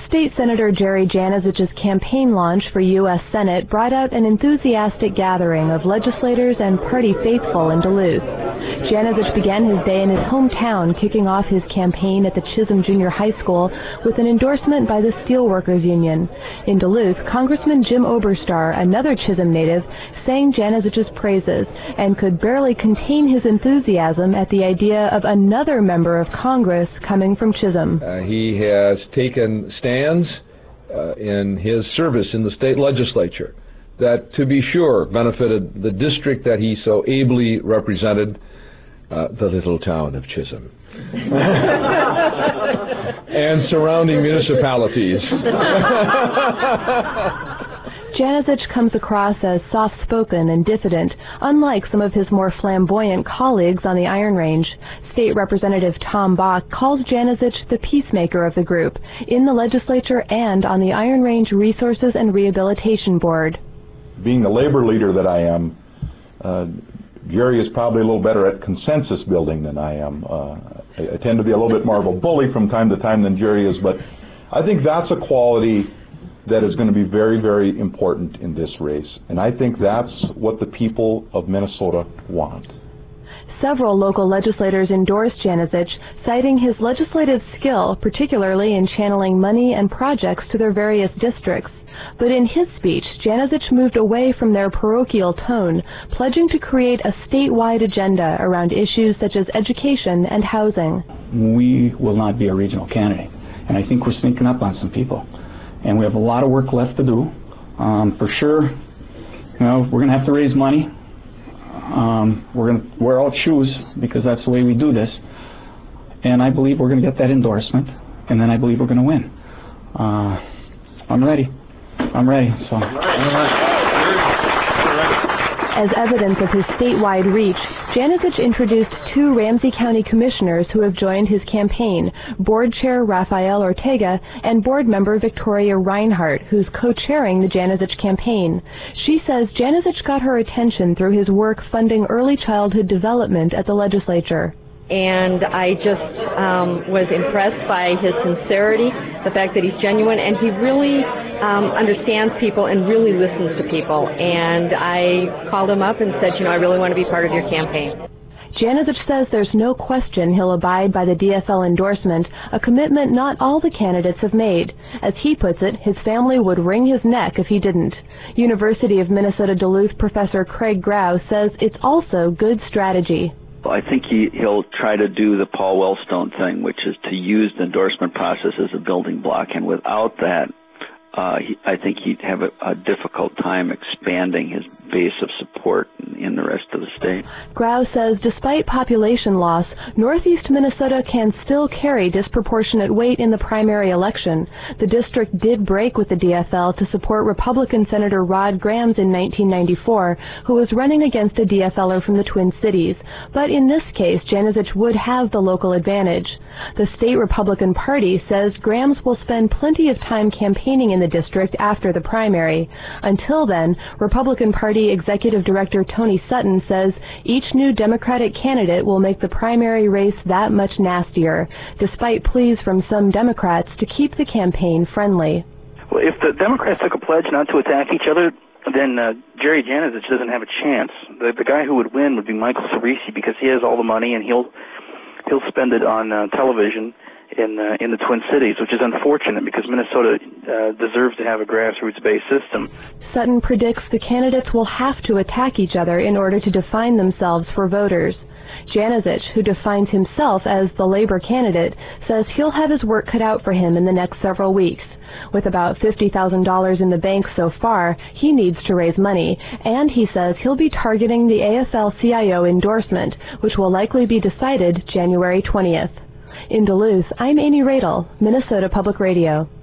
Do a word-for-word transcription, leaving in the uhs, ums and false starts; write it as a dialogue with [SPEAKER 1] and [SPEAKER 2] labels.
[SPEAKER 1] State Senator Jerry Janazich's campaign launch for U S Senate brought out an enthusiastic gathering of legislators and party faithful in Duluth. Janazich began his day in his hometown, kicking off his campaign at the Chisholm Junior High School with an endorsement by the Steelworkers Union. In Duluth, Congressman Jim Oberstar, another Chisholm native, sang Janazich's praises and could barely contain his enthusiasm at the idea of another member of Congress coming from Chisholm.
[SPEAKER 2] Uh, he has taken stands uh, in his service in the state legislature that, to be sure, benefited the district that he so ably represented, uh, the little town of Chisholm, and surrounding municipalities.
[SPEAKER 1] Janazich comes across as soft-spoken and diffident, unlike some of his more flamboyant colleagues on the Iron Range. State Representative Tom Bach calls Janazich the peacemaker of the group, in the legislature and on the Iron Range Resources and Rehabilitation Board.
[SPEAKER 3] Being the labor leader that I am, uh, Jerry is probably a little better at consensus building than I am. Uh, I, I tend to be a little bit more of a bully from time to time than Jerry is, but I think that's a quality that is going to be very, very important in this race. And I think that's what the people of Minnesota want.
[SPEAKER 1] Several local legislators endorsed Janazich, citing his legislative skill, particularly in channeling money and projects to their various districts. But in his speech, Janazich moved away from their parochial tone, pledging to create a statewide agenda around issues such as education and housing.
[SPEAKER 4] We will not be a regional candidate, and I think we're sneaking up on some people. And we have a lot of work left to do. Um, for sure, you know, we're going to have to raise money. Um, we're going to wear out shoes because that's the way we do this. And I believe we're going to get that endorsement, and then I believe we're going to win. Uh, I'm ready. I'm ready. So.
[SPEAKER 1] As evidence of his statewide reach, Janazich introduced two Ramsey County commissioners who have joined his campaign, Board Chair Rafael Ortega and Board Member Victoria Reinhardt, who's co-chairing the Janazich campaign. She says Janazich got her attention through his work funding early childhood development at the legislature.
[SPEAKER 5] And I just um, was impressed by his sincerity, the fact that he's genuine, and he really um, understands people and really listens to people. And I called him up and said, you know, I really want to be part of your campaign.
[SPEAKER 1] Janazich says there's no question he'll abide by the D F L endorsement, a commitment not all the candidates have made. As he puts it, his family would wring his neck if he didn't. University of Minnesota Duluth professor Craig Grau says it's also good strategy.
[SPEAKER 6] I think he, he'll try to do the Paul Wellstone thing, which is to use the endorsement process as a building block. And without that, uh, he, I think he'd have a, a difficult time expanding his base of support in, in the rest of the state.
[SPEAKER 1] Grau says despite population loss, Northeast Minnesota can still carry disproportionate weight in the primary election. The district did break with the D F L to support Republican Senator Rod Grams in nineteen ninety-four, who was running against a D F L er from the Twin Cities. But in this case, Janazich would have the local advantage. The state Republican Party says Grams will spend plenty of time campaigning in the district after the primary. Until then, Republican Party Executive Director Tony Sutton says each new Democratic candidate will make the primary race that much nastier, despite pleas from some Democrats to keep the campaign friendly.
[SPEAKER 7] Well, if the Democrats took a pledge not to attack each other, then uh, Jerry Janazich doesn't have a chance. The, the guy who would win would be Michael Cerisi because he has all the money and he'll he'll spend it on uh, television in uh, in the Twin Cities, which is unfortunate because Minnesota uh, deserves to have a grassroots-based system.
[SPEAKER 1] Sutton predicts the candidates will have to attack each other in order to define themselves for voters. Janazich, who defines himself as the labor candidate, says he'll have his work cut out for him in the next several weeks. With about fifty thousand dollars in the bank so far, he needs to raise money, and he says he'll be targeting the A F L C I O endorsement, which will likely be decided January twentieth. In Duluth, I'm Amy Radel, Minnesota Public Radio.